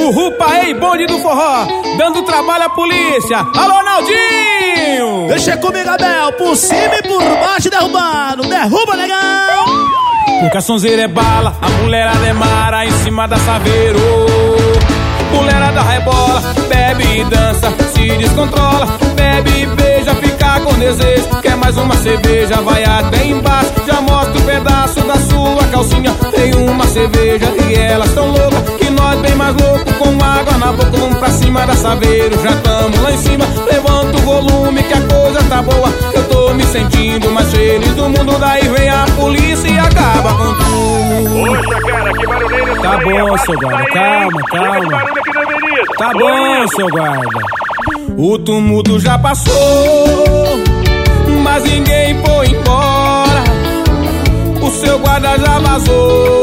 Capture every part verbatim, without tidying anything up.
O Rupaei, bonde do forró, dando trabalho à polícia. Alô, Naldinho! Deixa comigo, Abel, por cima e por baixo derrubando. Derruba, legal! Porque a sonzeira é bala, a mulherada é mara em cima da Saveiro. Mulherada rebola, bebe e dança, se descontrola. Bebe e beija, fica com desejo. Quer mais uma cerveja, vai até embaixo. Já mostra o pedaço da sua calcinha. Tem uma cerveja e elas tão loucas que nós bem mais louco, com água na boca. Vamos pra cima da Saveiro, já tamo lá em cima. Levanta o volume que a coisa tá boa. Eu tô me sentindo mais feliz do mundo. Daí vem a polícia e acaba com tudo. Poxa, cara, que barulheiro. Tá bom, seu guarda, calma, calma. Tá bom, seu guarda. O tumulto já passou, mas ninguém foi embora. O seu guarda já vazou.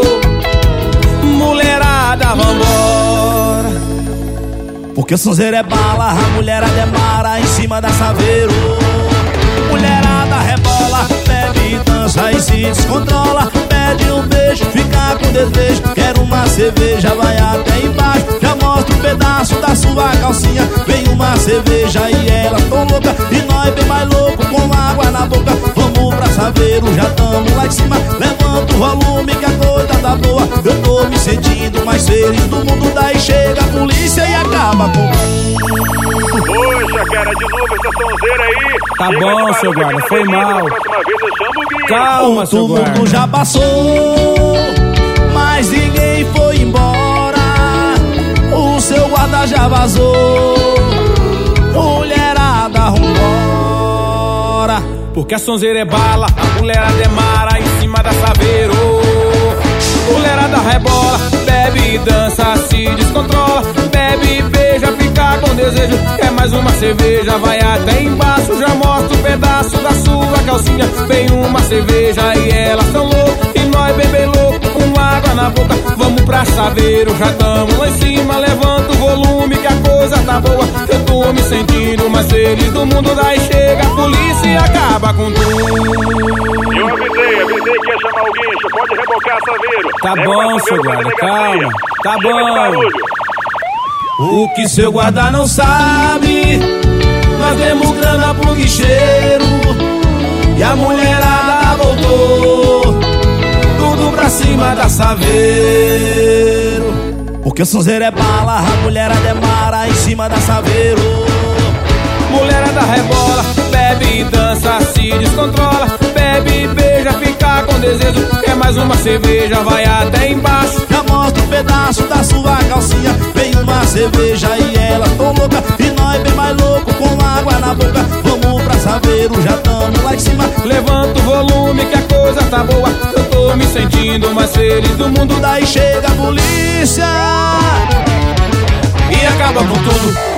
Mulherada, vambora. Porque sonzeira é bala, a mulherada é mara em cima da Saveiro. Mulherada rebola, bebe e dança e se descontrola. Pede um beijo, fica com desejo. Quer uma cerveja, vai até embaixo. Já mostra um pedaço da sua calcinha. Vem uma cerveja e elas tão louca. E nós bem mais louco, com água na boca. Vamos pra Saveiro, já tamo lá em cima. Levanta o volume que a coisa tá boa. Eu tô me sentindo mais feliz do mundo. Daí chega a polícia e acaba com tudo. Poxa, cara, de novo essa sonzeira aí. Tá Chega bom, de seu guarda, barulho, foi mal. Da próxima vez eu chamo o guia. Calma, O seu guarda. tumulto já passou, mas ninguém foi embora. O seu guarda já vazou. Mulherada, vambora. Porque a sonzeira é bala, a mulherada é mara em cima da Saveiro. Mulherada rebola, bebe e dança, se descontrola. Bebe e beija, fica com desejo. Quer mais uma cerveja, vai até embaixo. Já mostra um pedaço da sua calcinha. Vem uma cerveja e elas tão loucas. E nós bem bem louco, com água na boca. Vamos pra Saveiro, já tamo lá em cima. Levanta o volume que a coisa tá boa. Eu tô me sentindo mais feliz do mundo. Daí chega a polícia e acaba com tudo. Eu avisei, avisei que ia chamar o guincho. Pode rebocar a Saveiro. Tá Leva bom, pra seu Saveiro pra guarda, delegacia. calma. Tá Chega de bom. barulho. O que seu guarda não sabe, nós demos grana pro guicheiro. E a mulherada voltou, tudo pra cima da Saveiro. Porque o sonzeiro é bala, a mulherada é mara em cima da Saveiro. Mulherada rebola, bebe e dança, se descontrola. Bebe e beija, fica com desejo. Quer mais uma cerveja, vai até embaixo. Já mostra um pedaço da sua calcinha. Vem uma cerveja e elas tão louca. E nós bem mais louco, com água na boca. Vamos pra Saveiro, já tamo lá em cima. Levanta o volume que a coisa tá boa. Eu tô me sentindo mais feliz do mundo. Daí chega a polícia E acaba com tudo.